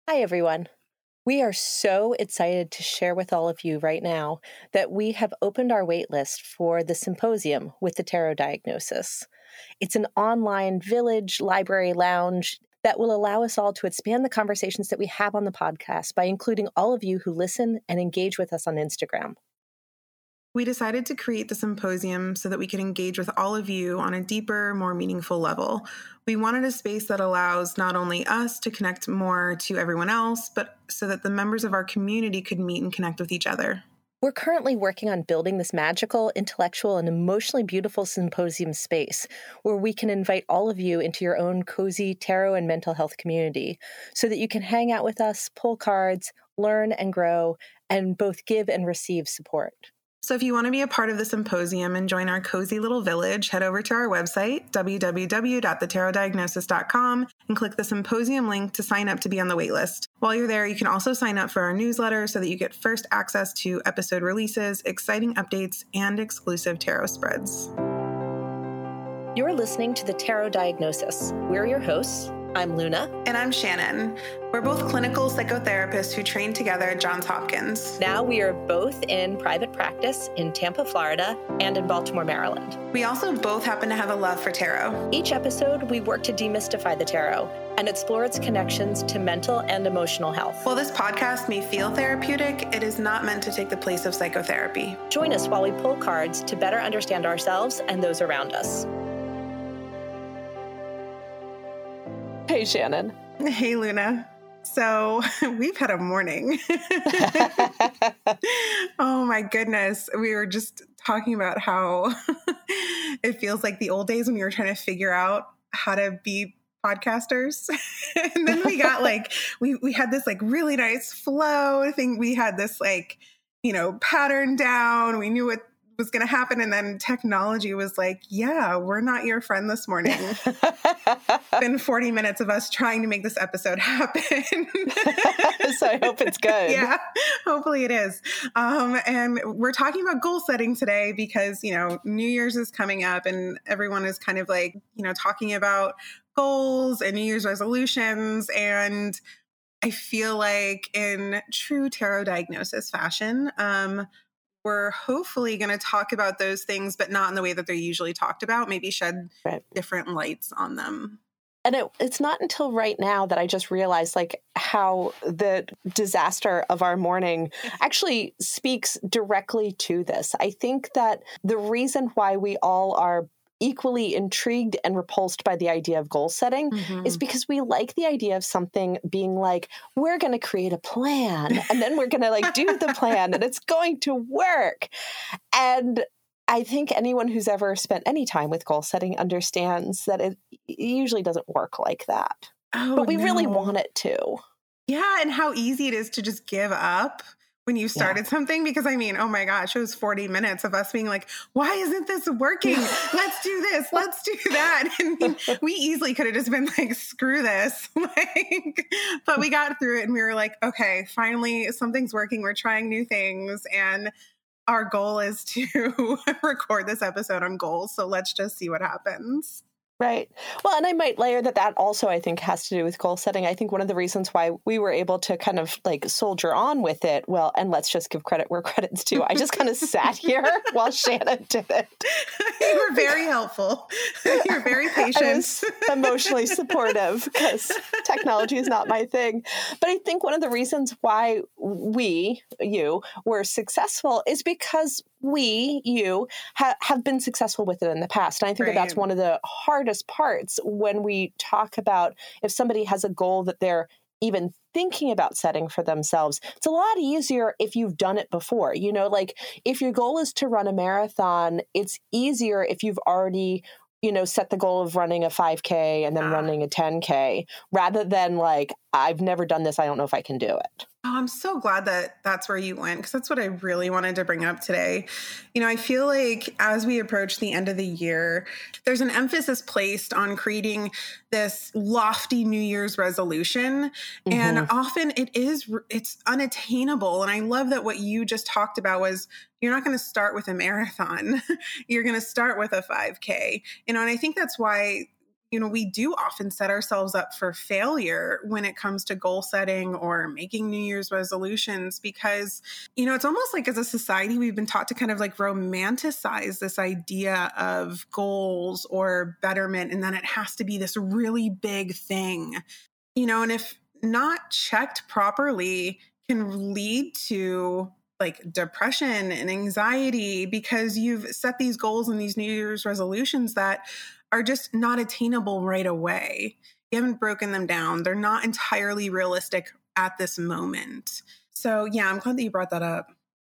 Hi, everyone. We are so excited to share with all of you right now that we have opened our waitlist for the Symposium with the Tarot Diagnosis. It's an online village library lounge that will allow us all to expand the conversations that we have on the podcast by including all of you who listen and engage with us on Instagram. We decided to create the symposium so that we could engage with all of you on a deeper, more meaningful level. We wanted a space that allows not only us to connect more to everyone else, but so that the members of our community could meet and connect with each other. We're currently working on building this magical, intellectual, and emotionally beautiful symposium space where we can invite all of you into your own cozy tarot and mental health community so that you can hang out with us, pull cards, learn and grow, and both give and receive support. So if you want to be a part of the symposium and join our cozy little village, head over to our website, www.thetarotdiagnosis.com, and click the symposium link to sign up to be on the waitlist. While you're there, you can also sign up for our newsletter so that you get first access to episode releases, exciting updates, and exclusive tarot spreads. You're listening to The Tarot Diagnosis. We're your hosts. I'm Luna. And I'm Shannon. We're both clinical psychotherapists who trained together at Johns Hopkins. Now we are both in private practice in Tampa, Florida, and in Baltimore, Maryland. We also both happen to have a love for tarot. Each episode, we work to demystify the tarot and explore its connections to mental and emotional health. While this podcast may feel therapeutic, it is not meant to take the place of psychotherapy. Join us while we pull cards to better understand ourselves and those around us. Hey, Shannon. Hey, Luna. So we've had a morning. Oh, my goodness. We were just talking about how it feels like the old days when we were trying to figure out how to be podcasters. And then we got we had this really nice flow. I think we had this pattern down. We knew what was going to happen. And then technology was like, yeah, we're not your friend this morning. It's been 40 minutes of us trying to make this episode happen. So I hope it's good. Yeah, hopefully it is. And we're talking about goal setting today because, New Year's is coming up and everyone is kind of talking about goals and New Year's resolutions. And I feel like in true tarot diagnosis fashion, we're hopefully going to talk about those things, but not in the way that they're usually talked about, maybe shed different lights on them. And it's not until right now that I just realized how the disaster of our morning actually speaks directly to this. I think that the reason why we all are equally intrigued and repulsed by the idea of goal setting is because we like the idea of something being we're going to create a plan and then we're going to do the plan and it's going to work. And I think anyone who's ever spent any time with goal setting understands that it usually doesn't work like that. But we really want it to. Yeah. And how easy it is to just give up when you started something, because oh my gosh, it was 40 minutes of us being like, why isn't this working? Let's do this. Let's do that. And we easily could have just been like, screw this. But we got through it and we were like, okay, finally something's working. We're trying new things. And our goal is to record this episode on goals. So let's just see what happens. Right. Well, and I might layer that also, I think, has to do with goal setting. I think one of the reasons why we were able to kind of soldier on with it, and let's just give credit where credit's due. I just kind of sat here while Shannon did it. You were very helpful. You're very patient. I was emotionally supportive because technology is not my thing. But I think one of the reasons why you were successful is because you have been successful with it in the past. And I think that's one of the hardest parts when we talk about if somebody has a goal that they're even thinking about setting for themselves. It's a lot easier if you've done it before. If your goal is to run a marathon, it's easier if you've already set the goal of running a 5K and then running a 10K rather than I've never done this. I don't know if I can do it. Oh, I'm so glad that that's where you went, because that's what I really wanted to bring up today. I feel like as we approach the end of the year, there's an emphasis placed on creating this lofty New Year's resolution. And often it's unattainable. And I love that what you just talked about was you're not going to start with a marathon. You're going to start with a 5K. And I think that's why we do often set ourselves up for failure when it comes to goal setting or making New Year's resolutions, because, it's almost like as a society, we've been taught to kind of like romanticize this idea of goals or betterment, and then it has to be this really big thing, and if not checked properly, can lead to like depression and anxiety, because you've set these goals and these New Year's resolutions that are just not attainable right away. You haven't broken them down. They're not entirely realistic at this moment. So yeah, I'm glad that you brought that up.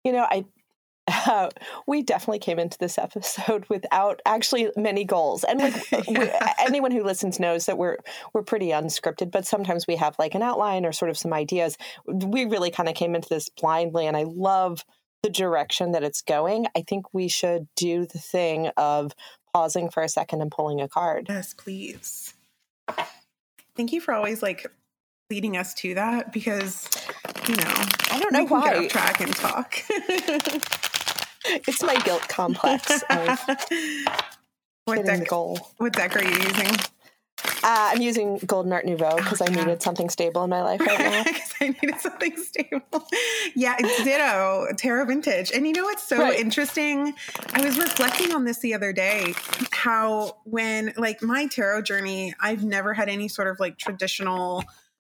We definitely came into this episode without actually many goals. And anyone who listens knows that we're pretty unscripted, but sometimes we have like an outline or sort of some ideas. We really kind of came into this blindly, and I love the direction that it's going. I think we should do the thing of pausing for a second and pulling a card. Yes, please. Thank you for always like leading us to that, because, I don't know we can why. Get off track and talk. It's my guilt complex of hitting the goal. What deck are you using? I'm using Golden Art Nouveau because I needed something stable in my life right now. Because I needed something stable. Yeah, it's ditto, Tarot Vintage. And it's so interesting. I was reflecting on this the other day, how when like my tarot journey, I've never had any sort of like traditional,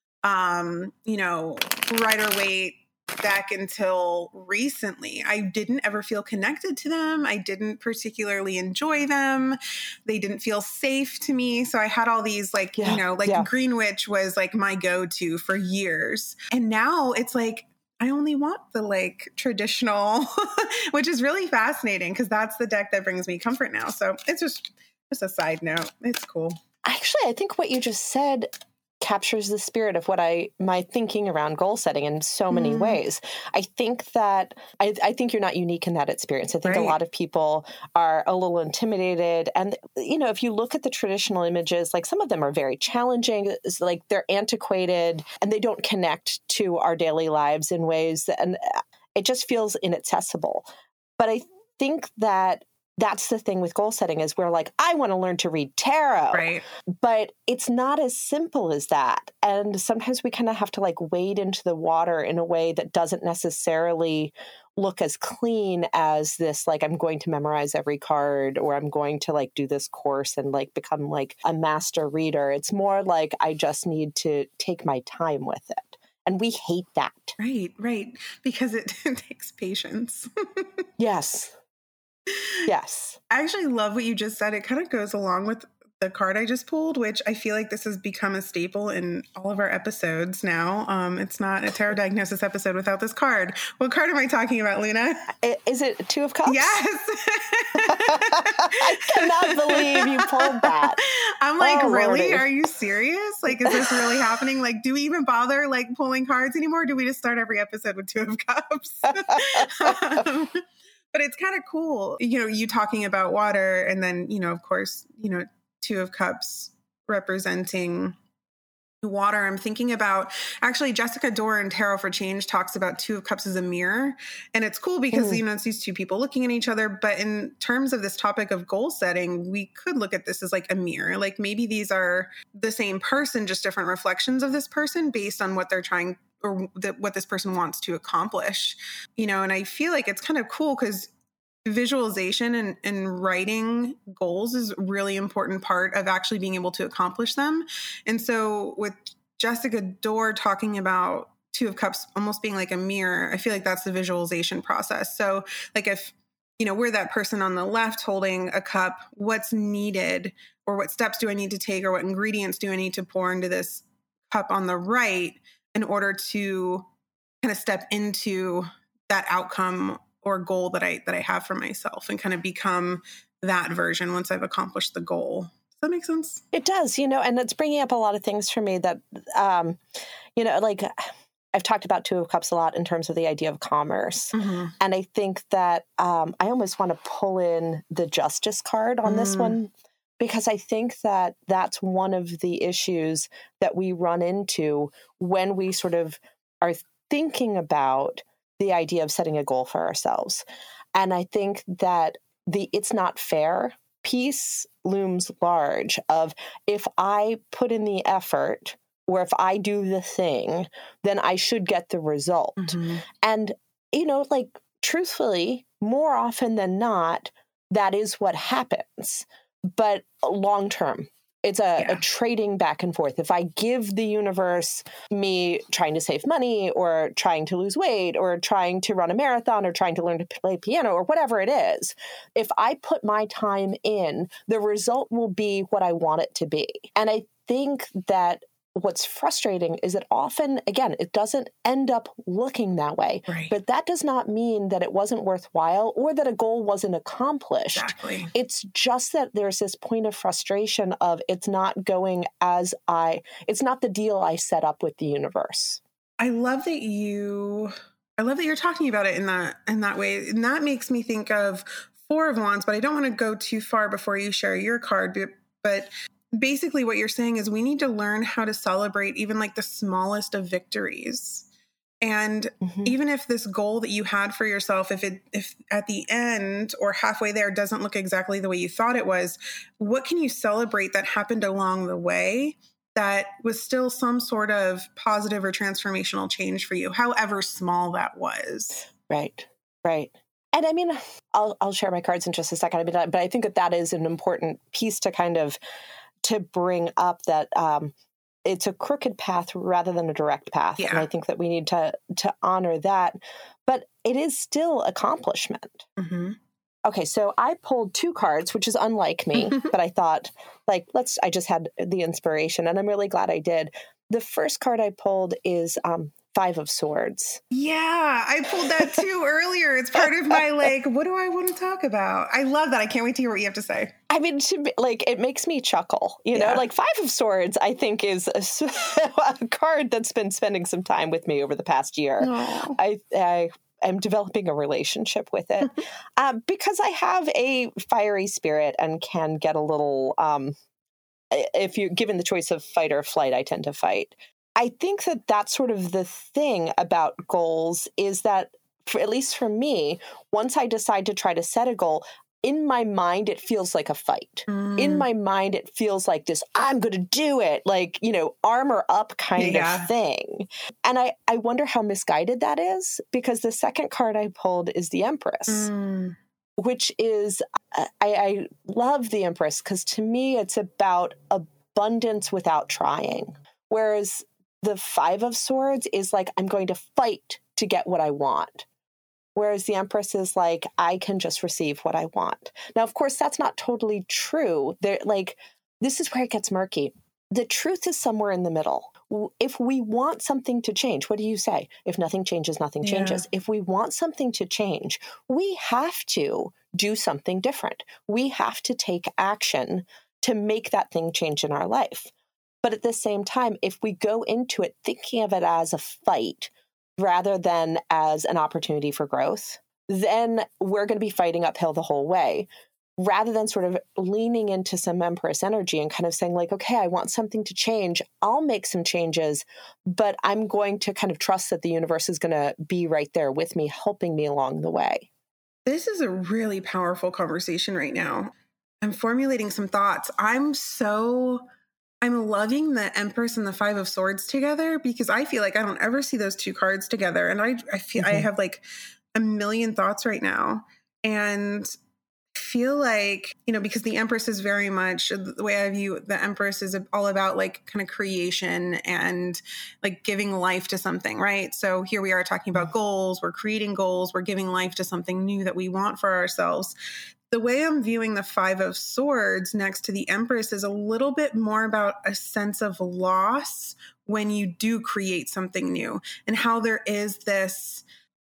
Rider-Waite deck until recently. I didn't ever feel connected to them. I didn't particularly enjoy them. They didn't feel safe to me. So I had all these Greenwich was like my go-to for years. And now it's like, I only want the like traditional, which is really fascinating because that's the deck that brings me comfort now. So it's just a side note. It's cool. Actually, I think what you just said captures the spirit of what my thinking around goal setting in so many ways. I think that I think you're not unique in that experience. I think a lot of people are a little intimidated. And, if you look at the traditional images, like some of them are very challenging. It's like they're antiquated and they don't connect to our daily lives in ways and it just feels inaccessible. But I think that that's the thing with goal setting is we're like, I want to learn to read tarot. Right. But it's not as simple as that. And sometimes we kind of have to like wade into the water in a way that doesn't necessarily look as clean as this, like, I'm going to memorize every card or I'm going to like do this course and like become like a master reader. It's more like I just need to take my time with it. And we hate that. Right. Because it takes patience. Yes. Yes. I actually love what you just said. It kind of goes along with the card I just pulled, which I feel like this has become a staple in all of our episodes now. It's not a tarot diagnosis episode without this card. What card am I talking about, Luna? Is it Two of Cups? Yes. I cannot believe you pulled that. I'm like, really? Lordy. Are you serious? Like, is this really happening? Like, do we even bother like pulling cards anymore? Do we just start every episode with Two of Cups? But it's kind of cool, you talking about water and then, of course, Two of Cups representing water. I'm thinking about actually Jessica Dorr in Tarot for Change talks about Two of Cups as a mirror. And it's cool because, it's these two people looking at each other. But in terms of this topic of goal setting, we could look at this as like a mirror. Like maybe these are the same person, just different reflections of this person based on what they're trying or what this person wants to accomplish, and I feel like it's kind of cool because visualization and writing goals is a really important part of actually being able to accomplish them. And so with Jessica Dorr talking about Two of Cups almost being like a mirror, I feel like that's the visualization process. So like if, we're that person on the left holding a cup, what's needed or what steps do I need to take or what ingredients do I need to pour into this cup on the right in order to kind of step into that outcome or goal that I have for myself and kind of become that version once I've accomplished the goal. Does that make sense? It does, and it's bringing up a lot of things for me that, like I've talked about Two of Cups a lot in terms of the idea of commerce. Mm-hmm. And I think that I almost want to pull in the Justice card on this one, because I think that that's one of the issues that we run into when we sort of are thinking about the idea of setting a goal for ourselves. And I think that it's not fair piece looms large of if I put in the effort or if I do the thing, then I should get the result. Mm-hmm. And, like truthfully, more often than not, that is what happens. But long term, it's a trading back and forth. If I give the universe me trying to save money or trying to lose weight or trying to run a marathon or trying to learn to play piano or whatever it is, if I put my time in, the result will be what I want it to be. And I think that what's frustrating is that often, again, it doesn't end up looking that way. Right. But that does not mean that it wasn't worthwhile or that a goal wasn't accomplished. Exactly. It's just that there's this point of frustration of it's not going it's not the deal I set up with the universe. I love that you're talking about it in that way. And that makes me think of Four of Wands, but I don't want to go too far before you share your card. But basically what you're saying is we need to learn how to celebrate even like the smallest of victories. And even if this goal that you had for yourself, if at the end or halfway there doesn't look exactly the way you thought it was, what can you celebrate that happened along the way that was still some sort of positive or transformational change for you, however small that was? Right. And I mean, I'll share my cards in just a second, but I think that is an important piece to bring up, that it's a crooked path rather than a direct path. Yeah. And I think that we need to honor that, but it is still accomplishment. Mm-hmm. Okay. So I pulled 2 cards, which is unlike me, but I thought I just had the inspiration and I'm really glad I did. The first card I pulled is 5 of Swords. Yeah, I pulled that too earlier. It's part of my what do I want to talk about? I love that. I can't wait to hear what you have to say. I mean, it makes me chuckle, you know, 5 of Swords, I think is a card that's been spending some time with me over the past year. I am developing a relationship with it because I have a fiery spirit and can get a little, if you're given the choice of fight or flight, I tend to fight. I think that that's sort of the thing about goals is that, at least for me, once I decide to try to set a goal, in my mind, it feels like a fight. In my mind, it feels like this, I'm going to do it, armor up kind of thing. And I wonder how misguided that is, because the second card I pulled is the Empress, which is, I love the Empress because to me, it's about abundance without trying. Whereas the 5 of Swords is like, I'm going to fight to get what I want. Whereas the Empress is like, I can just receive what I want. Now, of course, that's not totally true. This is where it gets murky. The truth is somewhere in the middle. If we want something to change, what do you say? If nothing changes, nothing changes. If we want something to change, we have to do something different. We have to take action to make that thing change in our life. But at the same time, if we go into it thinking of it as a fight rather than as an opportunity for growth, then we're going to be fighting uphill the whole way, rather than sort of leaning into some Empress energy and kind of saying okay, I want something to change. I'll make some changes, but I'm going to kind of trust that the universe is going to be right there with me, helping me along the way. This is a really powerful conversation right now. I'm formulating some thoughts. I'm loving the Empress and the 5 of Swords together because I feel like I don't ever see those 2 cards together. And I feel I have a million thoughts right now. And I feel like, because the Empress is very much, the way I view the Empress is all about kind of creation and giving life to something, right? So here we are talking about goals. We're creating goals. We're giving life to something new that we want for ourselves. The way I'm viewing the 5 of Swords next to the Empress is a little bit more about a sense of loss when you do create something new, and how there is this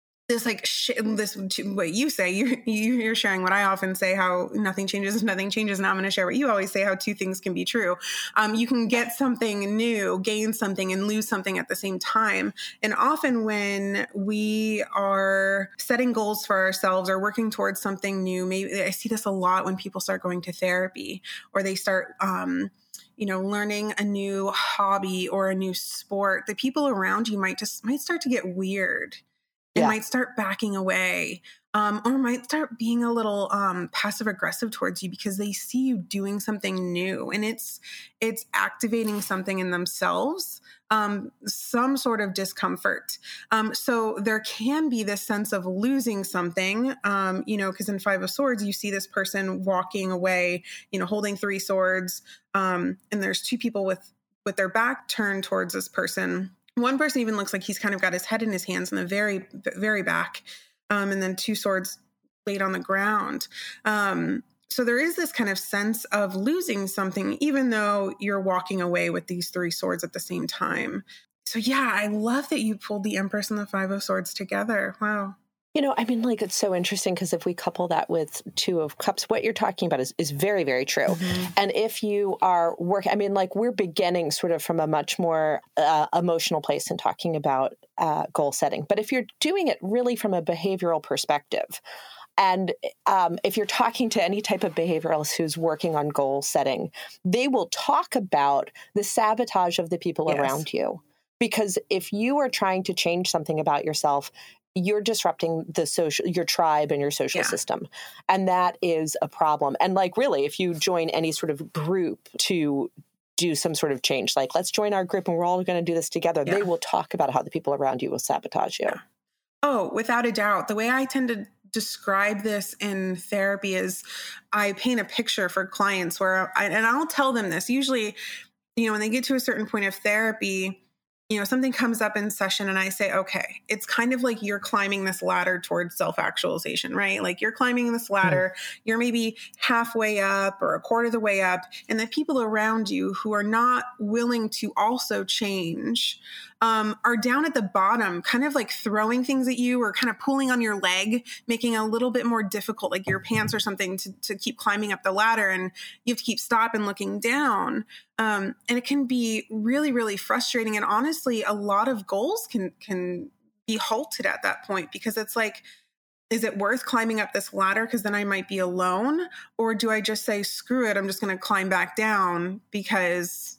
what you say, you're sharing what I often say, how nothing changes if nothing changes. Now I'm going to share what you always say, how 2 things can be true. You can get something new, gain something, and lose something at the same time. And often when we are setting goals for ourselves or working towards something new, maybe I see this a lot when people start going to therapy or they start, learning a new hobby or a new sport. The people around you might start to get weird. and Yeah. might start backing away, or might start being a little passive aggressive towards you because they see you doing something new, and it's activating something in themselves, some sort of discomfort. So there can be this sense of losing something, because in Five of Swords, you see this person walking away, holding 3 swords, and there's 2 people with their back turned towards this person. One person even looks like he's kind of got his head in his hands in the very, very back, and then 2 swords laid on the ground. So there is this kind of sense of losing something, even though you're walking away with these 3 swords at the same time. So yeah, I love that you pulled the Empress and the 5 of Swords together. Wow. It's so interesting because if we couple that with 2 of Cups, what you're talking about is very, very true. Mm-hmm. And if you are working, we're beginning sort of from a much more emotional place in talking about goal setting. But if you're doing it really from a behavioral perspective, and if you're talking to any type of behavioralist who's working on goal setting, they will talk about the sabotage of the people around you. Because if you are trying to change something about yourself, you're disrupting your tribe and your social system. And that is a problem. And really, if you join any sort of group to do some sort of change, let's join our group and we're all going to do this together, they will talk about how the people around you will sabotage you. Yeah. Oh, without a doubt. The way I tend to describe this in therapy is I paint a picture for clients and I'll tell them this usually, when they get to a certain point of therapy, something comes up in session and I say, okay, it's kind of like you're climbing this ladder towards self-actualization, right? Like you're climbing this ladder, you're maybe halfway up or a quarter of the way up. And the people around you who are not willing to also change are down at the bottom, kind of like throwing things at you or kind of pulling on your leg, making it a little bit more difficult, like your pants or something to keep climbing up the ladder. And you have to keep stopping looking down. And it can be really, really frustrating. And honestly, a lot of goals can be halted at that point because it's like, is it worth climbing up this ladder? Because then I might be alone. Or do I just say, screw it, I'm just going to climb back down because,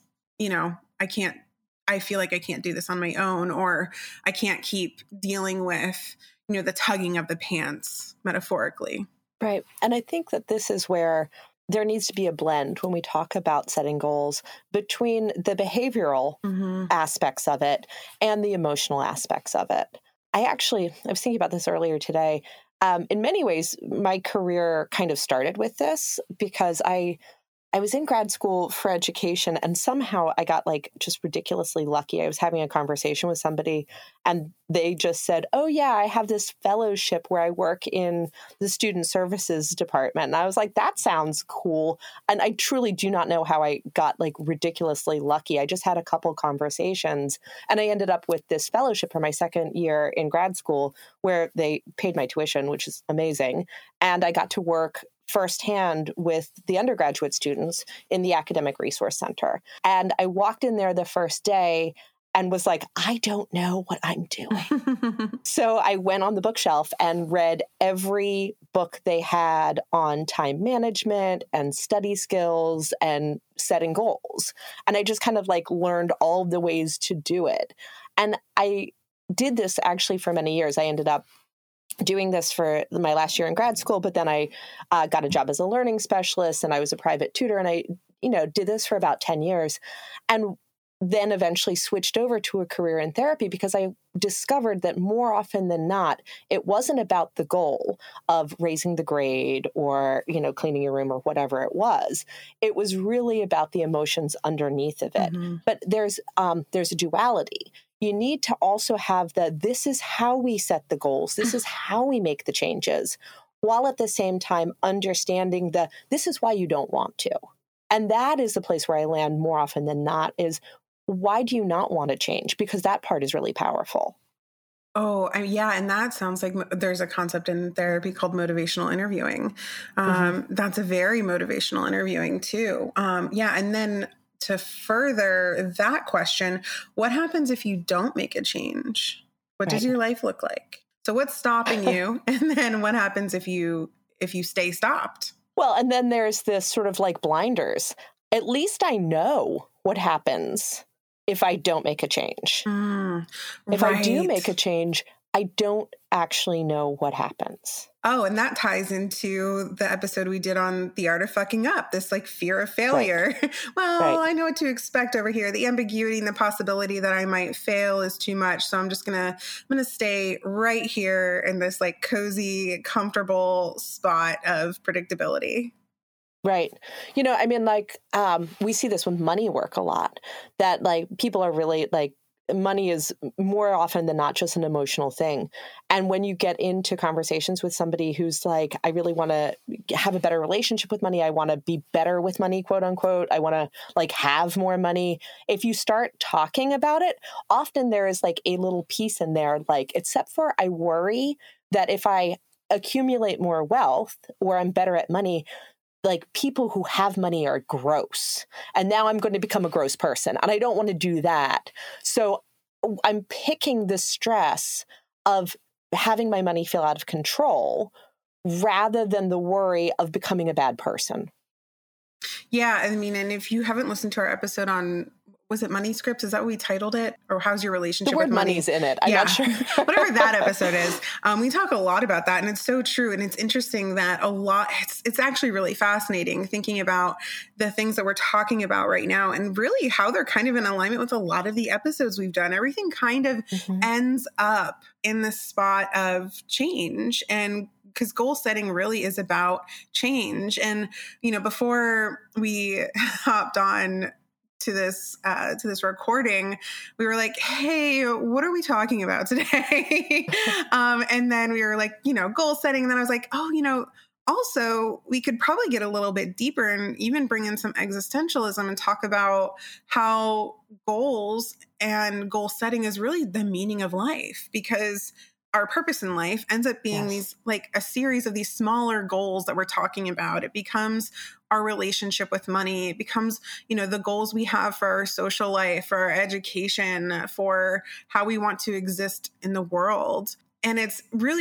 I feel like I can't do this on my own, or I can't keep dealing with, the tugging of the pants, metaphorically. Right. And I think that this is where there needs to be a blend when we talk about setting goals between the behavioral aspects of it and the emotional aspects of it. I was thinking about this earlier today. In many ways, my career kind of started with this because I was in grad school for education and somehow I got just ridiculously lucky. I was having a conversation with somebody and they just said, oh yeah, I have this fellowship where I work in the student services department. And I was like, that sounds cool. And I truly do not know how I got ridiculously lucky. I just had a couple conversations and I ended up with this fellowship for my second year in grad school where they paid my tuition, which is amazing. And I got to work firsthand with the undergraduate students in the Academic Resource Center. And I walked in there the first day and was like, I don't know what I'm doing. So I went on the bookshelf and read every book they had on time management and study skills and setting goals. And I just kind of learned all the ways to do it. And I did this actually for many years. I ended up doing this for my last year in grad school, but then I got a job as a learning specialist and I was a private tutor and I, did this for about 10 years and then eventually switched over to a career in therapy because I discovered that more often than not, it wasn't about the goal of raising the grade or, cleaning your room or whatever it was. It was really about the emotions underneath of it. Mm-hmm. But there's a duality. You need to also have this is how we set the goals. This is how we make the changes, while at the same time understanding this is why you don't want to. And that is the place where I land more often than not is why do you not want to change? Because that part is really powerful. Oh, yeah. And that sounds like there's a concept in therapy called motivational interviewing. That's a very motivational interviewing too. Yeah. And then to further that question, what happens if you don't make a change? What does your life look like? So what's stopping you? And then what happens if you stay stopped? Well, and then there's this sort of blinders. At least I know what happens if I don't make a change. If I do make a change, I don't actually know what happens. Oh, and that ties into the episode we did on the art of fucking up, this like fear of failure. Right. Well, right. I know what to expect over here. The ambiguity and the possibility that I might fail is too much. So I'm going to stay right here in this like cozy, comfortable spot of predictability. Right. You know, I mean, like, we see this with money work a lot, that like people are really like, money is more often than not just an emotional thing. And when you get into conversations with somebody who's like, I really want to have a better relationship with money, I want to be better with money, quote unquote, I want to like have more money. If you start talking about it, often there is like a little piece in there, like, except for I worry that if I accumulate more wealth or I'm better at money, like people who have money are gross. And now I'm going to become a gross person. And I don't want to do that. So I'm picking the stress of having my money feel out of control rather than the worry of becoming a bad person. Yeah. I mean, and if you haven't listened to our episode on, was it Money Scripts? Is that what we titled it? Or how's your relationship with money? The word money's in it. I'm not sure. Whatever that episode is. We talk a lot about that, and it's so true. And it's interesting that it's actually really fascinating thinking about the things that we're talking about right now and really how they're kind of in alignment with a lot of the episodes we've done. Everything kind of ends up in the spot of change, and because goal setting really is about change. And, you know, before we hopped on to this recording, we were like, hey, what are we talking about today? And then we were like, you know, goal setting. And then I was like, oh, you know, also we could probably get a little bit deeper and even bring in some existentialism and talk about how goals and goal setting is really the meaning of life, because our purpose in life ends up being these, like a series of these smaller goals that we're talking about. It becomes our relationship with money. It becomes, you know, the goals we have for our social life, for our education, for how we want to exist in the world. And it's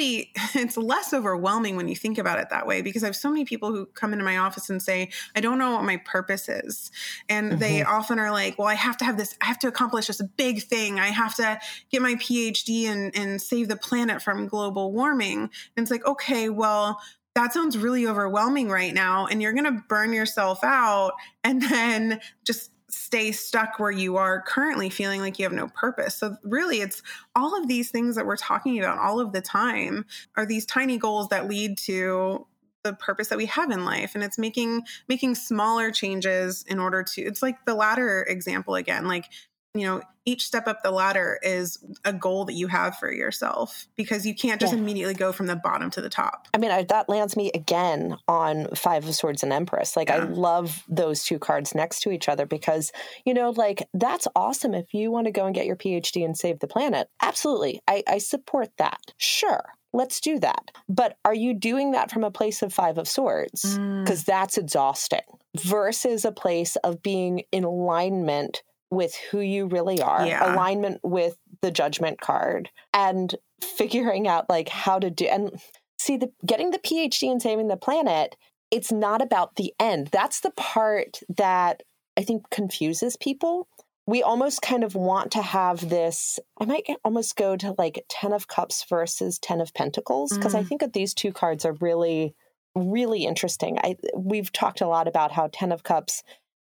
less overwhelming when you think about it that way, because I have so many people who come into my office and say, I don't know what my purpose is. And they often are like, well, I have to accomplish this big thing. I have to get my PhD and save the planet from global warming. And it's like, okay, well, that sounds really overwhelming right now. And you're going to burn yourself out and then just stay stuck where you are currently, feeling like you have no purpose. So really, it's all of these things that we're talking about all of the time are these tiny goals that lead to the purpose that we have in life. And it's making smaller changes in order to, it's like the ladder example again, like, you know, each step up the ladder is a goal that you have for yourself, because you can't just immediately go from the bottom to the top. I mean, that lands me again on Five of Swords and Empress. Like, I love those two cards next to each other because, you know, like, that's awesome. If you want to go and get your PhD and save the planet, absolutely. I support that. Sure. Let's do that. But are you doing that from a place of Five of Swords? Because that's exhausting, versus a place of being in alignment with who you really are, alignment with the Judgment card, and figuring out like how to do, and see, getting the PhD and saving the planet, it's not about the end. That's the part that I think confuses people. We almost kind of want to have this, I might almost go to like 10 of Cups versus 10 of Pentacles, because I think that these two cards are really, really interesting. We've talked a lot about how 10 of Cups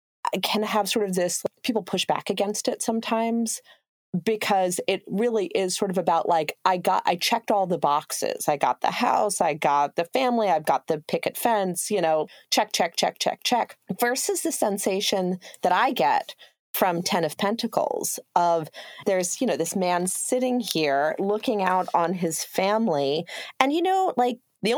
can have sort of this, people push back against it sometimes, because it really is sort of about like, I checked all the boxes. I got the house, I got the family, I've got the picket fence, you know, check, check, check, check, check, versus the sensation that I get from 10 of Pentacles of there's, you know, this man sitting here looking out on his family, and, you know, like, the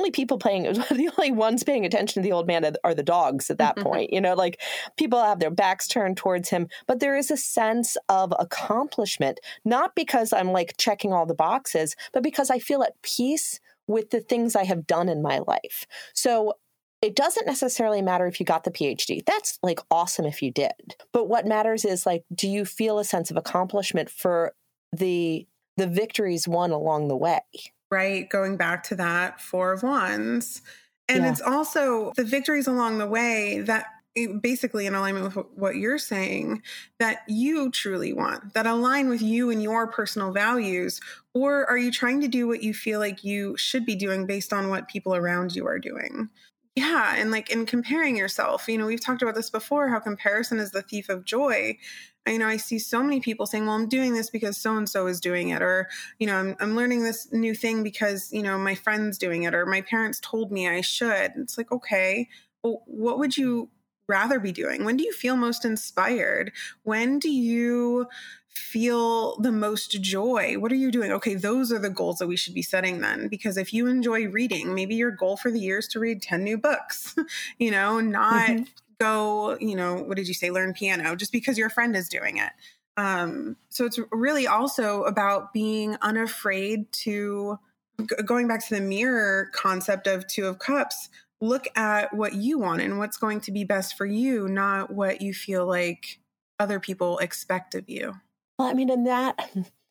only ones paying attention to the old man are the dogs at that point. You know, like, people have their backs turned towards him, but there is a sense of accomplishment, not because I'm like checking all the boxes, but because I feel at peace with the things I have done in my life. So it doesn't necessarily matter if you got the PhD. That's like awesome if you did. But what matters is like, do you feel a sense of accomplishment for the victories won along the way? Right. Going back to that Four of Wands. And it's also the victories along the way that basically in alignment with what you're saying, that you truly want, that align with you and your personal values? Or are you trying to do what you feel like you should be doing based on what people around you are doing? Yeah. And like in comparing yourself, we've talked about this before, how comparison is the thief of joy. I see so many people saying, well, I'm doing this because so-and-so is doing it. Or, I'm learning this new thing because, my friend's doing it, or my parents told me I should. It's like, okay, well, what would you rather be doing? When do you feel most inspired? When do you feel the most joy? What are you doing? Okay, those are the goals that we should be setting then. Because if you enjoy reading, maybe your goal for the year is to read 10 new books, not go, what did you say, learn piano just because your friend is doing it. So it's really also about being unafraid to, going back to the mirror concept of Two of Cups, look at what you want and what's going to be best for you, not what you feel like other people expect of you. Well, I mean, in that,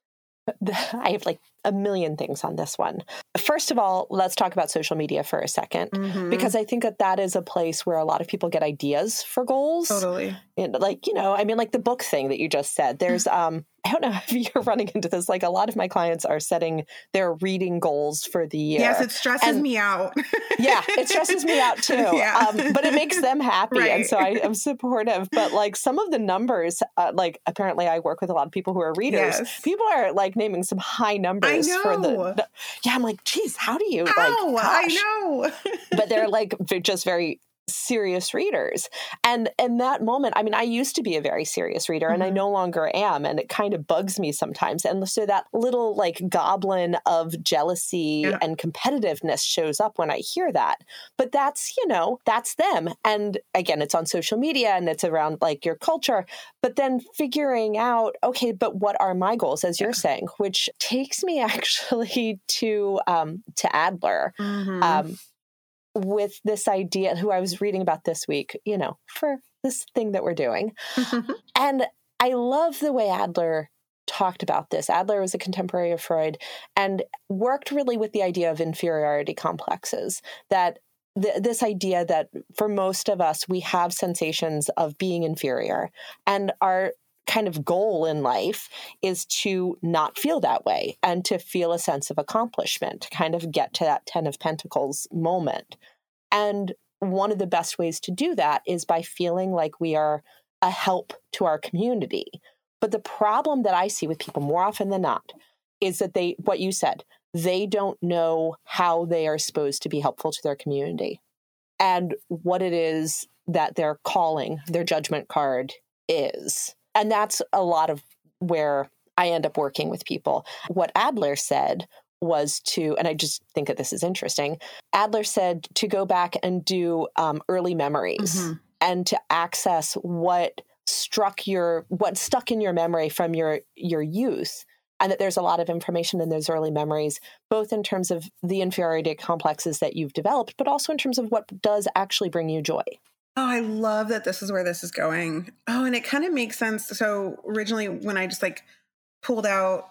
I have like a million things on this one. First of all, let's talk about social media for a second, because I think that is a place where a lot of people get ideas for goals. Totally. And like, like the book thing that you just said, there's, I don't know if you're running into this. Like a lot of my clients are setting their reading goals for the year. Yes, it stresses me out. Yeah, it stresses me out too. Yeah. But it makes them happy. Right. And so I'm supportive. But like some of the numbers, like apparently I work with a lot of people who are readers. Yes. People are like naming some high numbers. I know. For the. Yeah, I'm like, geez, how do you? Ow, like, I know. But they're like just very serious readers. And in that moment, I mean, I used to be a very serious reader and I no longer am. And it kind of bugs me sometimes. And so that little like goblin of jealousy and competitiveness shows up when I hear that. But that's, that's them. And again, it's on social media and it's around like your culture, but then figuring out, okay, but what are my goals, as you're saying, which takes me actually to Adler. With this idea, who I was reading about this week, for this thing that we're doing. And I love the way Adler talked about this. Adler was a contemporary of Freud and worked really with the idea of inferiority complexes, that this idea that for most of us, we have sensations of being inferior, and our kind of goal in life is to not feel that way and to feel a sense of accomplishment, to kind of get to that 10 of Pentacles moment. And one of the best ways to do that is by feeling like we are a help to our community. But the problem that I see with people more often than not is that what you said, they don't know how they are supposed to be helpful to their community and what it is that their calling, their judgment card is. And that's a lot of where I end up working with people. What Adler said was to, and I just think that this is interesting, Adler said to go back and do early memories and to access what stuck in your memory from your youth. And that there's a lot of information in those early memories, both in terms of the inferiority complexes that you've developed, but also in terms of what does actually bring you joy. Oh, I love that this is where this is going. Oh, and it kind of makes sense. So originally when I just like pulled out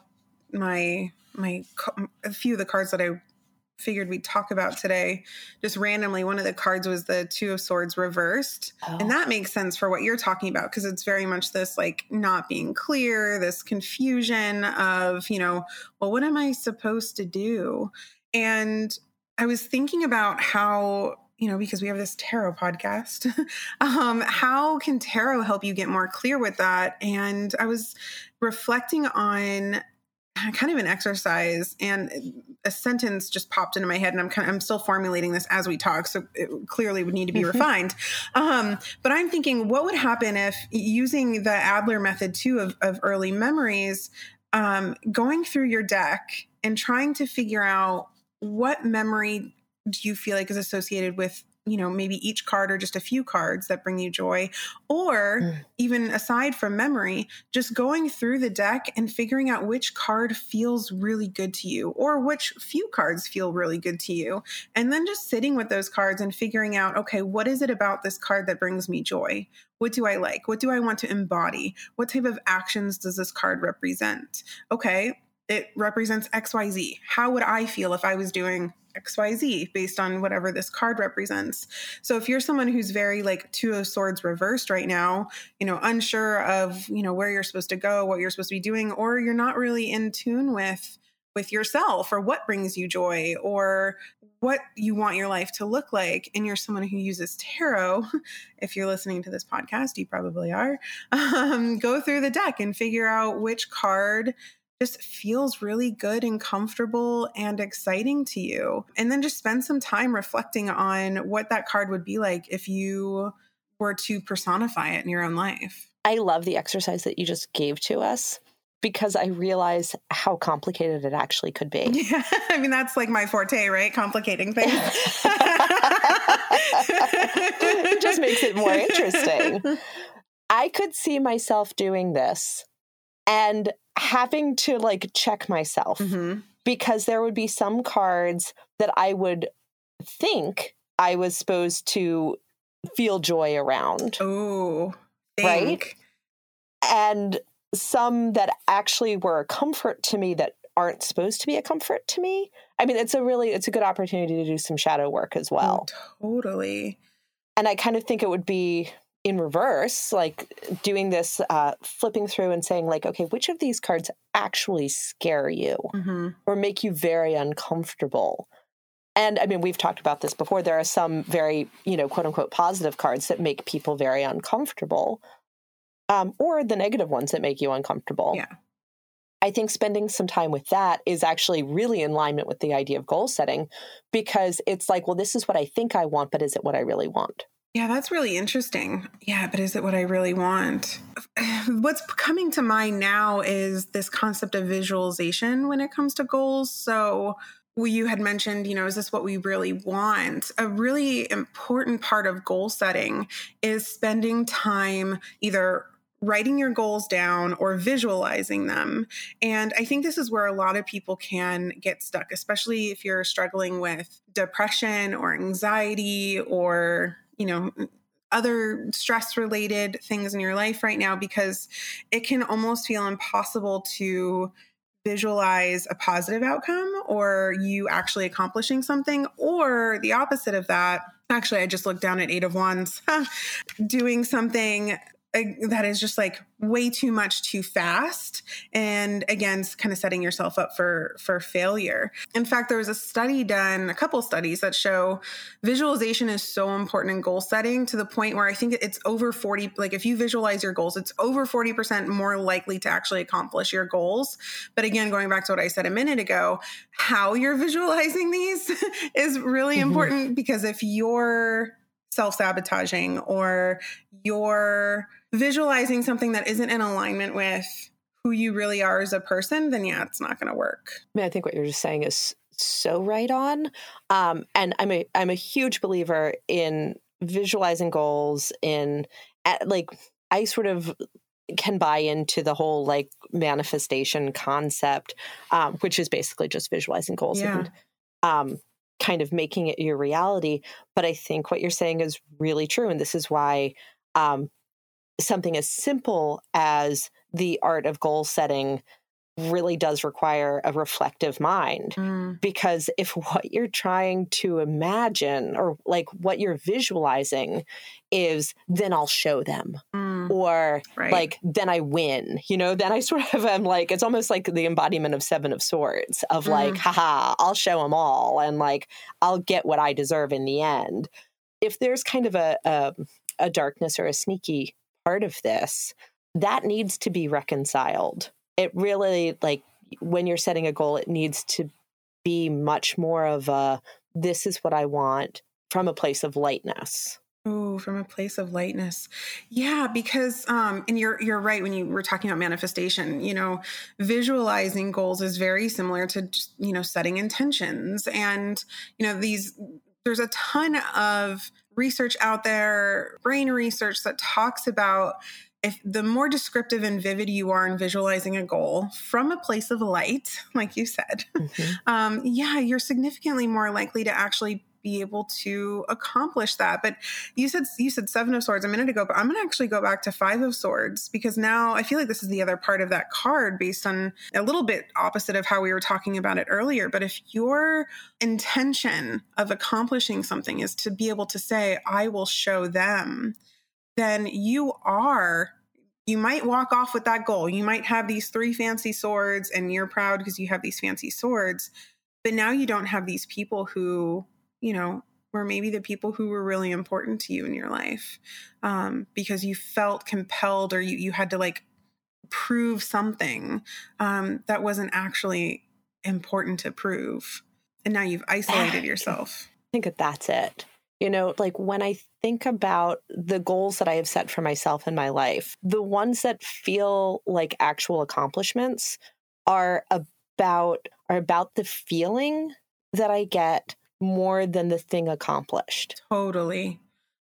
a few of the cards that I figured we'd talk about today, just randomly, one of the cards was the Two of Swords reversed. Oh. And that makes sense for what you're talking about, because it's very much this like not being clear, this confusion of, well, what am I supposed to do? And I was thinking about how, because we have this tarot podcast, how can tarot help you get more clear with that? And I was reflecting on kind of an exercise, and a sentence just popped into my head, and I'm still formulating this as we talk, so it clearly would need to be refined. But I'm thinking, what would happen if, using the Adler method too of early memories, going through your deck and trying to figure out what memory do you feel like is associated with, maybe each card or just a few cards that bring you joy, or even aside from memory, just going through the deck and figuring out which card feels really good to you, or which few cards feel really good to you. And then just sitting with those cards and figuring out, okay, what is it about this card that brings me joy? What do I like? What do I want to embody? What type of actions does this card represent? Okay. it represents XYZ. How would I feel if I was doing XYZ based on whatever this card represents? So if you're someone who's very like Two of Swords reversed right now, unsure of, where you're supposed to go, what you're supposed to be doing, or you're not really in tune with yourself or what brings you joy or what you want your life to look like, and you're someone who uses tarot, if you're listening to this podcast, you probably are, go through the deck and figure out which card just feels really good and comfortable and exciting to you. And then just spend some time reflecting on what that card would be like if you were to personify it in your own life. I love the exercise that you just gave to us, because I realize how complicated it actually could be. Yeah. I mean, that's like my forte, right? Complicating things. It just makes it more interesting. I could see myself doing this and having to like check myself, because there would be some cards that I would think I was supposed to feel joy around. Oh, right? And some that actually were a comfort to me that aren't supposed to be a comfort to me. I mean, it's a good opportunity to do some shadow work as well. Oh, totally. And I kind of think it would be in reverse, like doing this, flipping through and saying like, okay, which of these cards actually scare you or make you very uncomfortable? And I mean, we've talked about this before. There are some very, quote unquote, positive cards that make people very uncomfortable. Or the negative ones that make you uncomfortable. Yeah. I think spending some time with that is actually really in alignment with the idea of goal setting, because it's like, well, this is what I think I want, but is it what I really want? Yeah, that's really interesting. Yeah, but is it what I really want? What's coming to mind now is this concept of visualization when it comes to goals. So you had mentioned, is this what we really want? A really important part of goal setting is spending time either writing your goals down or visualizing them. And I think this is where a lot of people can get stuck, especially if you're struggling with depression or anxiety or, other stress-related things in your life right now, because it can almost feel impossible to visualize a positive outcome or you actually accomplishing something, or the opposite of that. Actually, I just looked down at 8 of Wands, doing something that is just like way too much too fast. And again, kind of setting yourself up for failure. In fact, there was a couple studies that show visualization is so important in goal setting, to the point where I think it's over 40, like if you visualize your goals, it's over 40% more likely to actually accomplish your goals. But again, going back to what I said a minute ago, how you're visualizing these is really important, because if you're self-sabotaging or you're visualizing something that isn't in alignment with who you really are as a person, then yeah, it's not going to work. I mean, I think what you're just saying is so right on. And I'm a huge believer in visualizing goals I sort of can buy into the whole like manifestation concept, which is basically just visualizing goals and kind of making it your reality. But I think what you're saying is really true. And this is why something as simple as the art of goal setting really does require a reflective mind. Because if what you're trying to imagine or like what you're visualizing is, then I'll show them or like, then I win, then I sort of am like, it's almost like the embodiment of 7 of Swords of like, haha, I'll show them all. And like, I'll get what I deserve in the end. If there's kind of a darkness or a sneaky part of this, that needs to be reconciled. It really, like, when you're setting a goal, it needs to be much more of this is what I want from a place of lightness. Oh, from a place of lightness. Yeah, because, and you're right. When you were talking about manifestation, visualizing goals is very similar to just, setting intentions. And, there's a ton of research out there, brain research that talks about if the more descriptive and vivid you are in visualizing a goal from a place of light, like you said, you're significantly more likely to actually be able to accomplish that. But you said Seven of Swords a minute ago, but I'm going to actually go back to Five of Swords, because now I feel like this is the other part of that card, based on a little bit opposite of how we were talking about it earlier. But if your intention of accomplishing something is to be able to say, I will show them, then you might walk off with that goal. You might have these 3 fancy swords and you're proud because you have these fancy swords, but now you don't have these people who, were maybe the people who were really important to you in your life, because you felt compelled, or you had to like prove something that wasn't actually important to prove. And now you've isolated yourself. I think that that's it. Like when I think about the goals that I have set for myself in my life, the ones that feel like actual accomplishments are about the feeling that I get more than the thing accomplished. Totally.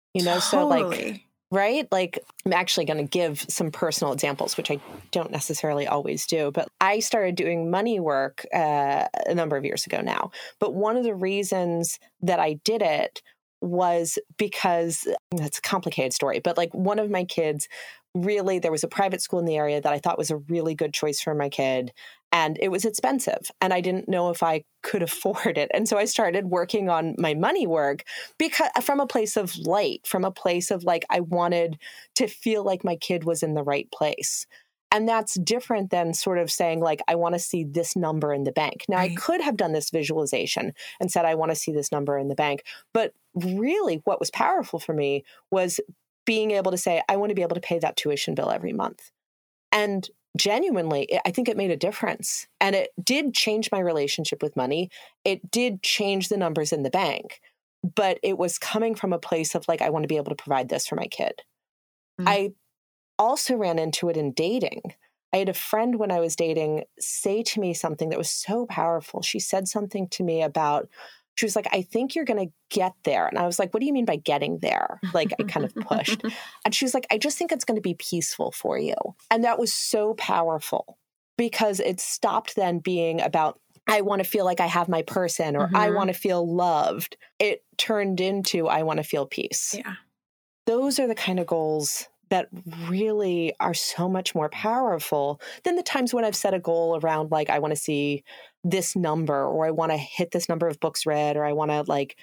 So like, right? Like, I'm actually going to give some personal examples, which I don't necessarily always do, but I started doing money work a number of years ago now. But one of the reasons that I did it was because, that's a complicated story, but like one of my kids, really, there was a private school in the area that I thought was a really good choice for my kid. And it was expensive. And I didn't know if I could afford it. And so I started working on my money work because from a place of light, from a place of like, I wanted to feel like my kid was in the right place. And that's different than sort of saying like, I want to see this number in the bank. Now, right. I could have done this visualization and said, I want to see this number in the bank. But really what was powerful for me was being able to say, I want to be able to pay that tuition bill every month. And genuinely, I think it made a difference. And it did change my relationship with money. It did change the numbers in the bank. But it was coming from a place of like, I want to be able to provide this for my kid. Mm-hmm. I also ran into it in dating. I had a friend when I was dating say to me something that was so powerful. She said something to me about, she was like, I think you're going to get there. And I was like, what do you mean by getting there? Like I kind of pushed. And she was like, I just think it's going to be peaceful for you. And that was so powerful because it stopped then being about, I want to feel like I have my person or I want to feel loved. It turned into, I want to feel peace. Yeah. Those are the kind of goals that really are so much more powerful than the times when I've set a goal around like, I want to see this number, or I want to hit this number of books read, or I want to like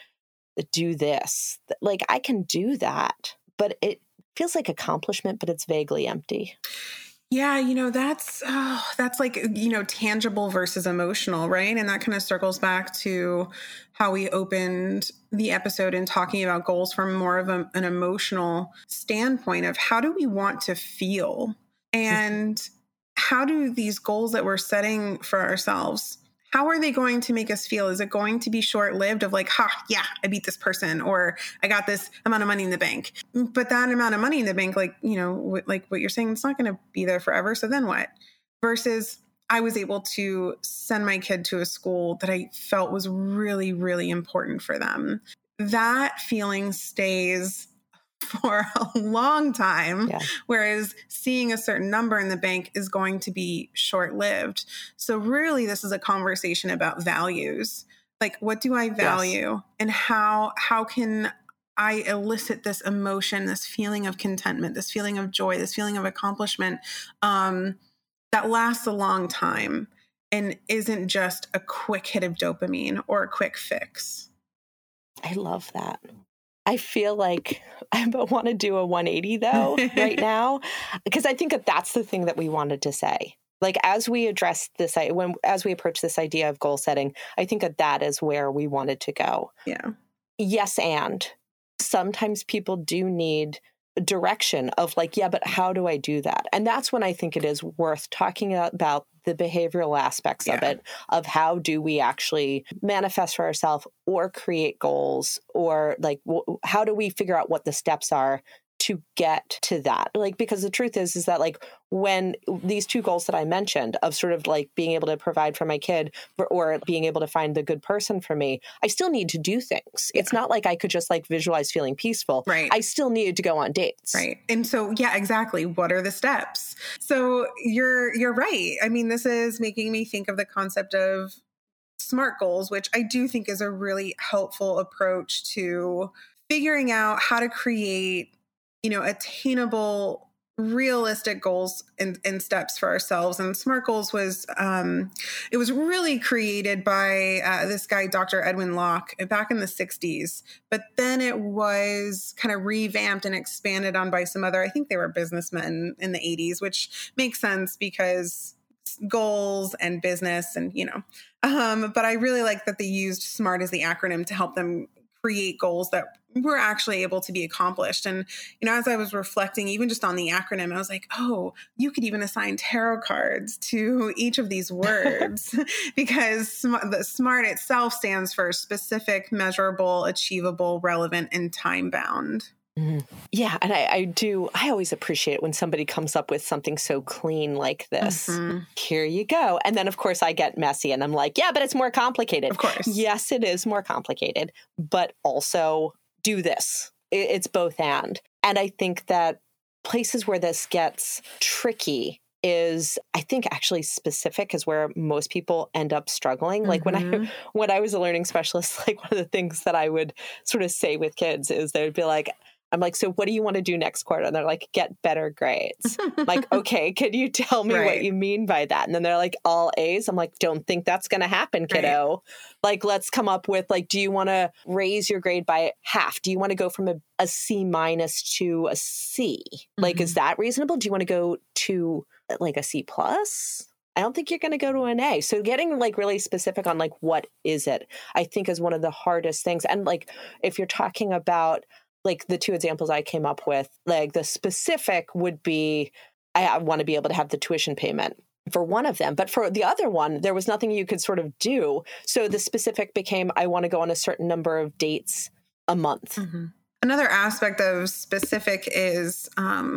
do this. Like I can do that, but it feels like accomplishment, but it's vaguely empty. Yeah, that's like, tangible versus emotional, right? And that kind of circles back to how we opened the episode in talking about goals from more of an emotional standpoint of how do we want to feel? And how do these goals that we're setting for ourselves, how are they going to make us feel? Is it going to be short-lived of like, yeah, I beat this person, or I got this amount of money in the bank? But that amount of money in the bank, like, like what you're saying, it's not going to be there forever. So then what? Versus I was able to send my kid to a school that I felt was really, really important for them. That feeling stays for a long time, whereas seeing a certain number in the bank is going to be short-lived. So really, this is a conversation about values. Like, what do I value, and how can I elicit this emotion, this feeling of contentment, this feeling of joy, this feeling of accomplishment that lasts a long time and isn't just a quick hit of dopamine or a quick fix. I love that. I feel like I want to do a 180 though right now, because I think that that's the thing that we wanted to say. Like as we address this, as we approach this idea of goal setting, I think that is where we wanted to go. Yeah. Yes, and sometimes people do need direction of like, yeah, but how do I do that? And that's when I think it is worth talking about the behavioral aspects of it, of how do we actually manifest for ourselves or create goals, or like, how do we figure out what the steps are to get to that? Like, because the truth is that like when these two goals that I mentioned of sort of like being able to provide for my kid or being able to find the good person for me, I still need to do things. Yeah. It's not like I could just like visualize feeling peaceful. Right. I still needed to go on dates. Right. And so, yeah, exactly. What are the steps? So you're right. I mean, this is making me think of the concept of SMART goals, which I do think is a really helpful approach to figuring out how to create, attainable, realistic goals and steps for ourselves. And SMART goals was, it was really created by this guy, Dr. Edwin Locke, back in the 60s. But then it was kind of revamped and expanded on by some other, I think they were businessmen in the 80s, which makes sense because goals and business and, but I really like that they used SMART as the acronym to help them create goals that were actually able to be accomplished. And, as I was reflecting, even just on the acronym, I was like, oh, you could even assign tarot cards to each of these words because the SMART itself stands for specific, measurable, achievable, relevant, and time bound. Mm-hmm. Yeah. And I always appreciate when somebody comes up with something so clean like this. Mm-hmm. Here you go. And then, of course, I get messy and I'm like, yeah, but it's more complicated. Of course. Yes, it is more complicated, but also do this. It's both and. And I think that places where this gets tricky is, I think, actually specific is where most people end up struggling. Like when I was a learning specialist, like one of the things that I would sort of say with kids is they would be like, I'm like, so what do you want to do next quarter? And they're like, get better grades. Like, okay, can you tell me what you mean by that? And then they're like, all A's. I'm like, don't think that's going to happen, kiddo. Right. Like, let's come up with like, do you want to raise your grade by half? Do you want to go from a C minus to a C? Like, is that reasonable? Do you want to go to like a C plus? I don't think you're going to go to an A. So getting like really specific on like, what is it? I think is one of the hardest things. And like, if you're talking about like the two examples I came up with, like the specific would be, I want to be able to have the tuition payment for one of them. But for the other one, there was nothing you could sort of do. So the specific became, I want to go on a certain number of dates a month. Mm-hmm. Another aspect of specific is,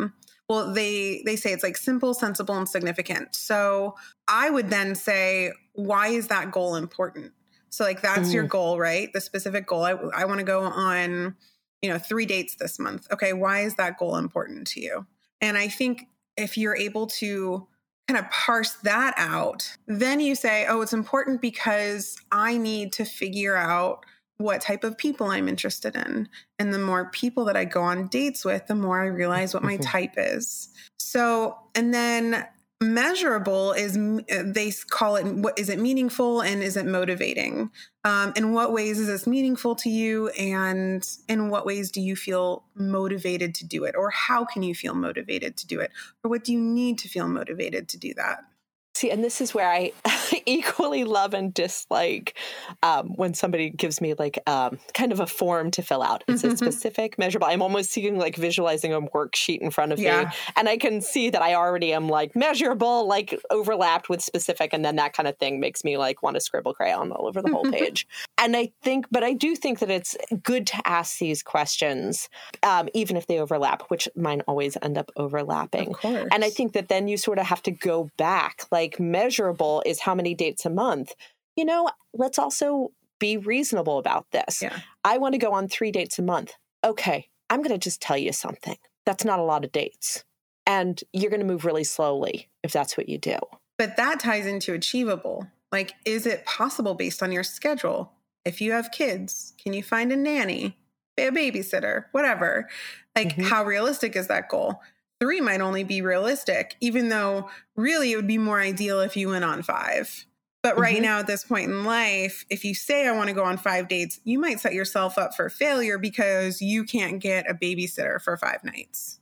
they say it's like simple, sensible, and significant. So I would then say, why is that goal important? So like, that's your goal, right? The specific goal. I want to go on 3 dates this month. Okay. Why is that goal important to you? And I think if you're able to kind of parse that out, then you say, oh, it's important because I need to figure out what type of people I'm interested in. And the more people that I go on dates with, the more I realize what my type is. So, and then measurable is, they call it, what is it meaningful and is it motivating? In what ways is this meaningful to you? And in what ways do you feel motivated to do it? Or how can you feel motivated to do it? Or what do you need to feel motivated to do that? See, and this is where I equally love and dislike when somebody gives me like kind of a form to fill out. It's a specific, measurable. I'm almost seeing like visualizing a worksheet in front of me. And I can see that I already am like measurable, like overlapped with specific. And then that kind of thing makes me like want to scribble crayon all over the whole page. And I do think that it's good to ask these questions, even if they overlap, which mine always end up overlapping. Of course. And I think that then you sort of have to go back. Like measurable is how many dates a month. Let's also be reasonable about this. Yeah. I want to go on 3 dates a month. Okay, I'm going to just tell you something. That's not a lot of dates. And you're going to move really slowly if that's what you do. But that ties into achievable. Like, is it possible based on your schedule? If you have kids, can you find a nanny, a babysitter, whatever? Like, how realistic is that goal? 3 might only be realistic, even though really it would be more ideal if you went on 5. But right now at this point in life, if you say, I want to go on 5 dates, you might set yourself up for failure because you can't get a babysitter for 5 nights.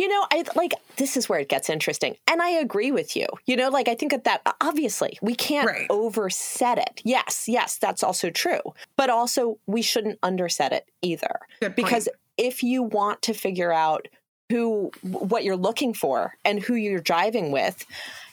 This is where it gets interesting. And I agree with you. I think that obviously we can't overset it. Yes, that's also true. But also we shouldn't underset it either. Good point. Because if you want to figure out what you're looking for and who you're driving with,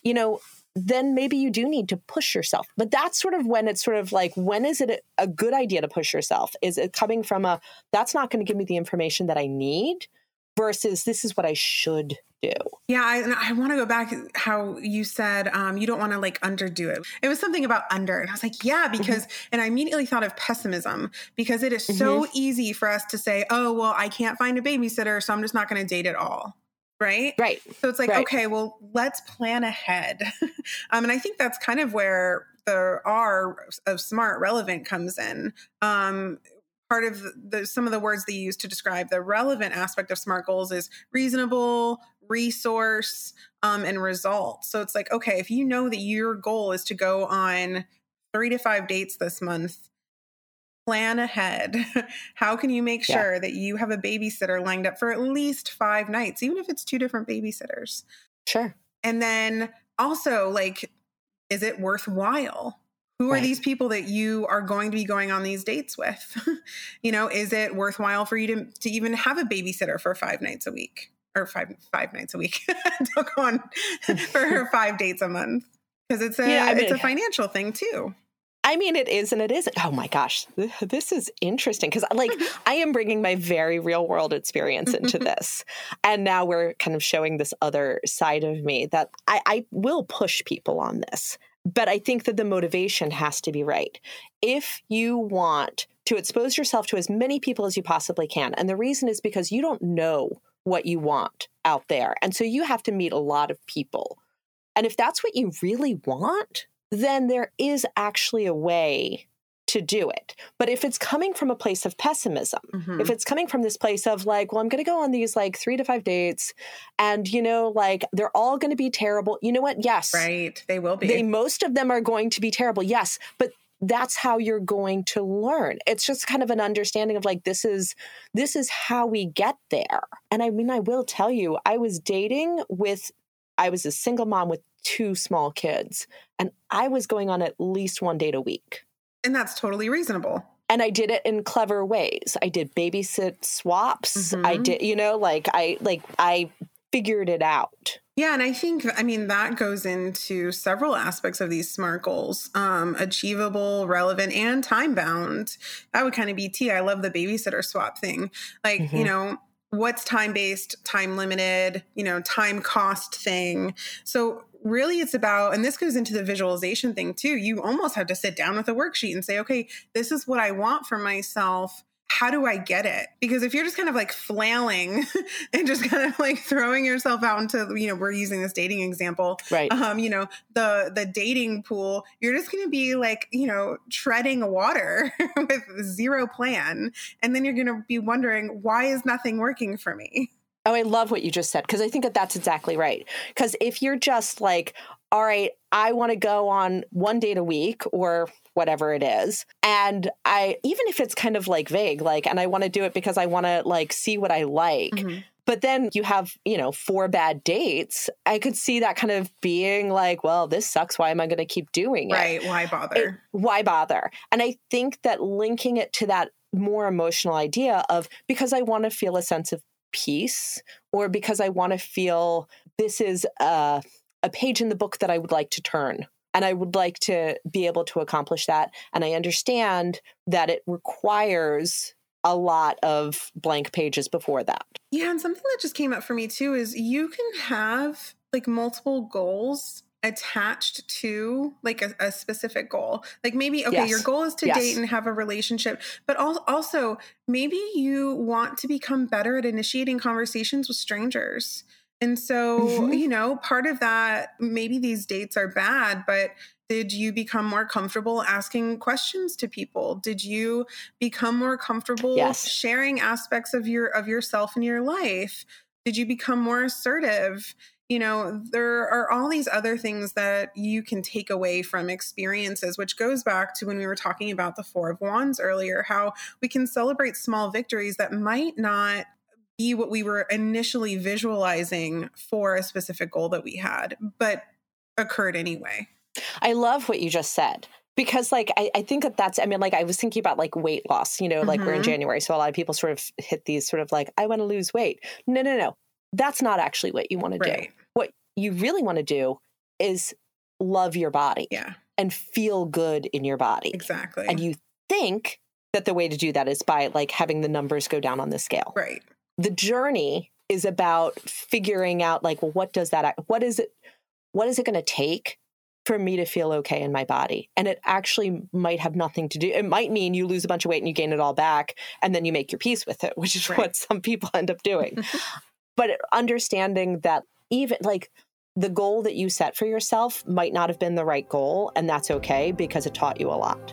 then maybe you do need to push yourself. But that's sort of when it's sort of like, when is it a good idea to push yourself? Is it coming from that's not going to give me the information that I need versus this is what I should do? Yeah, I want to go back how you said you don't want to like underdo it. It was something about under. And I was like, yeah, because, and I immediately thought of pessimism because it is so easy for us to say, oh, well, I can't find a babysitter, so I'm just not going to date at all. Right? Right. So it's like, okay, well, let's plan ahead. And I think that's kind of where the R of smart relevant comes in. Part of some of the words they use to describe the relevant aspect of SMART goals is reasonable, resource, and result. So it's like, okay, if you know that your goal is to go on 3 to 5 dates this month, plan ahead. How can you make sure that you have a babysitter lined up for at least 5 nights, even if it's 2 different babysitters? Sure. And then also, like, is it worthwhile? Who are these people that you are going to be going on these dates with? You know, is it worthwhile for you to even have a babysitter for 5 nights a week or five nights a week? Don't go on for 5 dates a month, because it's a financial thing too. I mean, it is and it isn't. Oh my gosh, this is interesting because, like, I am bringing my very real world experience into this. And now we're kind of showing this other side of me that I will push people on this. But I think that the motivation has to be right. If you want to expose yourself to as many people as you possibly can, and the reason is because you don't know what you want out there. And so you have to meet a lot of people. And if that's what you really want, then there is actually a way to do it. But if it's coming from a place of pessimism, if it's coming from this place of like, well, I'm going to go on these like 3 to 5 dates and, you know, like they're all going to be terrible. You know what? Yes. Right. They will be. Most of them are going to be terrible. Yes. But that's how you're going to learn. It's just kind of an understanding of like, this is how we get there. And I mean, I will tell you, I was a single mom with 2 small kids, and I was going on at least 1 date a week. And that's totally reasonable. And I did it in clever ways. I did babysit swaps. I did, you know, I figured it out. Yeah. And I think, I mean, that goes into several aspects of these SMART goals, achievable, relevant, and time bound. That would kind of be T. I love the babysitter swap thing. Like, you know, what's time-based, time limited, you know, time cost thing. So really it's about, and this goes into the visualization thing too. You almost have to sit down with a worksheet and say, okay, this is what I want for myself. How do I get it? Because if you're just kind of like flailing and just kind of like throwing yourself out into, you know, we're using this dating example, right? You know, the dating pool, you're just going to be like, you know, treading water with zero plan. And then you're going to be wondering, why is nothing working for me? Oh, I love what you just said, because I think that that's exactly right. Because if you're just like, all right, I want to go on 1 date a week or whatever it is, and even if it's kind of like vague, like, and I want to do it because I want to like see what I like, but then you have, you know, 4 bad dates, I could see that kind of being like, well, this sucks. Why am I going to keep doing it? Right. Why bother? Why bother? And I think that linking it to that more emotional idea of because I want to feel a sense of peace, or because I want to feel this is a page in the book that I would like to turn, and I would like to be able to accomplish that. And I understand that it requires a lot of blank pages before that. Yeah. And something that just came up for me too is you can have like multiple goals attached to like a specific goal. Like maybe, okay, your goal is to date and have a relationship, but also maybe you want to become better at initiating conversations with strangers. And so, you know, part of that, maybe these dates are bad, but did you become more comfortable asking questions to people? Did you become more comfortable sharing aspects of yourself in your life? Did you become more assertive? You know, there are all these other things that you can take away from experiences, which goes back to when we were talking about the 4 of Wands earlier, how we can celebrate small victories that might not be what we were initially visualizing for a specific goal that we had, but occurred anyway. I love what you just said. Because like, I think that's, I mean, like I was thinking about like weight loss, you know, like we're in January. So a lot of people sort of hit these sort of like, I want to lose weight. No. That's not actually what you want to do. What you really want to do is love your body and feel good in your body. Exactly. And you think that the way to do that is by like having the numbers go down on the scale. Right. The journey is about figuring out like, well, what is it going to take for me to feel okay in my body? And it actually might have nothing to do. It might mean you lose a bunch of weight and you gain it all back and then you make your peace with it, which is what some people end up doing. But understanding that even like the goal that you set for yourself might not have been the right goal, and that's okay because it taught you a lot.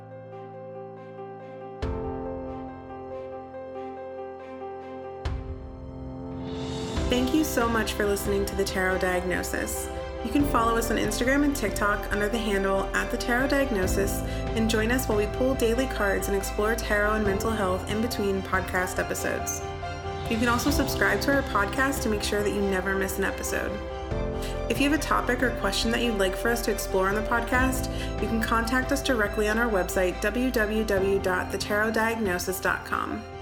Thank you so much for listening to The Tarot Diagnosis. You can follow us on Instagram and TikTok under the handle @TheTarotDiagnosis and join us while we pull daily cards and explore tarot and mental health in between podcast episodes. You can also subscribe to our podcast to make sure that you never miss an episode. If you have a topic or question that you'd like for us to explore on the podcast, you can contact us directly on our website, www.thetarotdiagnosis.com.